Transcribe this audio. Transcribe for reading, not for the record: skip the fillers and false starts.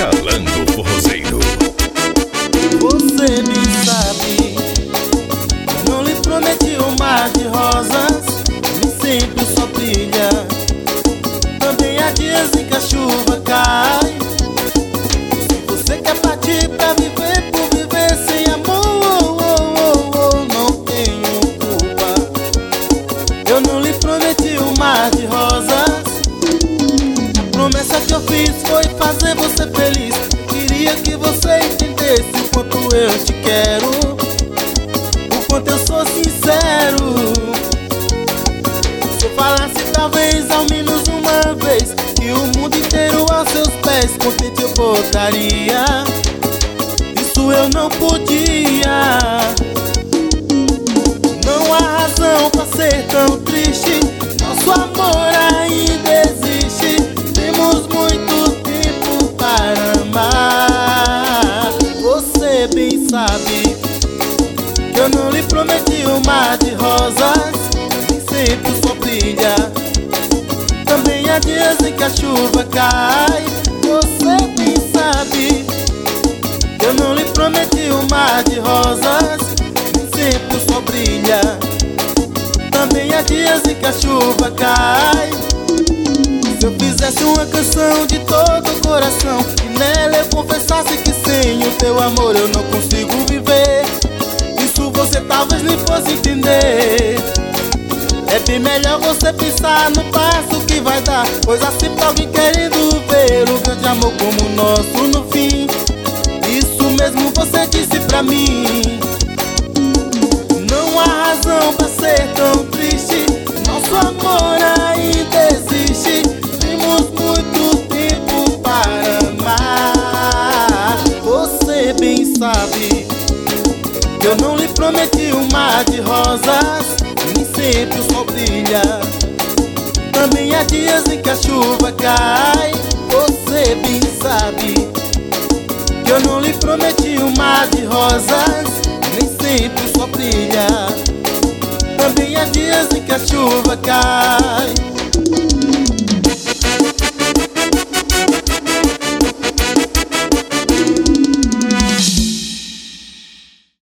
Calango Forrozeiro. Você bem sabe, não lhe prometi um mar de rosas, nem sempre o sol brilha. Também há dias em que a chuva cai. Se você quer partir pra viver por viver sem amor, não tenho culpa. Eu não lhe prometi um mar de rosas. A promessa que eu fiz foi fazer você feliz. Queria que você entendesse o quanto eu te quero, o quanto eu sou sincero. Se eu falasse talvez ao menos uma vez que o mundo inteiro aos seus pés contente eu botaria, isso eu não podia. Não há razão pra ser tão triste, nosso amor ainda existe. Temos muito tempo para amar. Você bem sabe que eu não lhe prometi um mar de rosas, nem sempre o sol brilha. Também há dias em que a chuva cai. Você bem sabe que eu não lhe prometi um mar de rosas, nem sempre o sol brilha. Também há dias em que a chuva cai. Se eu fizesse uma canção de todo o coração e nela eu confessasse que sem o teu amor eu não consigo viver, isso você talvez nem fosse entender. É bem melhor você pensar no passo que vai dar, pois há sempre alguém querendo ver o grande amor como o nosso no fim. Isso mesmo você disse pra mim. Não há razão pra ser tão triste, nosso amor ainda existe. Temos muito tempo para amar. Você bem sabe que eu não lhe prometi um mar de rosas, nem sempre o sol brilha. Também há dias em que a chuva cai. Você bem sabe que eu não lhe prometi um mar de rosas, nem sempre o sol brilha. Também há dias em que a chuva cai.